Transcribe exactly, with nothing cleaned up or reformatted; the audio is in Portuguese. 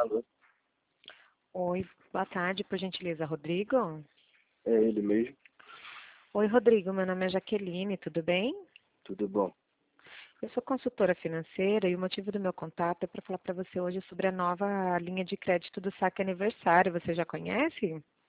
Alô, Oi, boa tarde, por gentileza, Rodrigo? é ele mesmo? Oi, Rodrigo, meu nome é Jaqueline, tudo bem? Tudo bom? Eu sou consultora financeira e o motivo do meu contato é para falar para você hoje sobre a nova linha de crédito do Saque Aniversário. Você já conhece?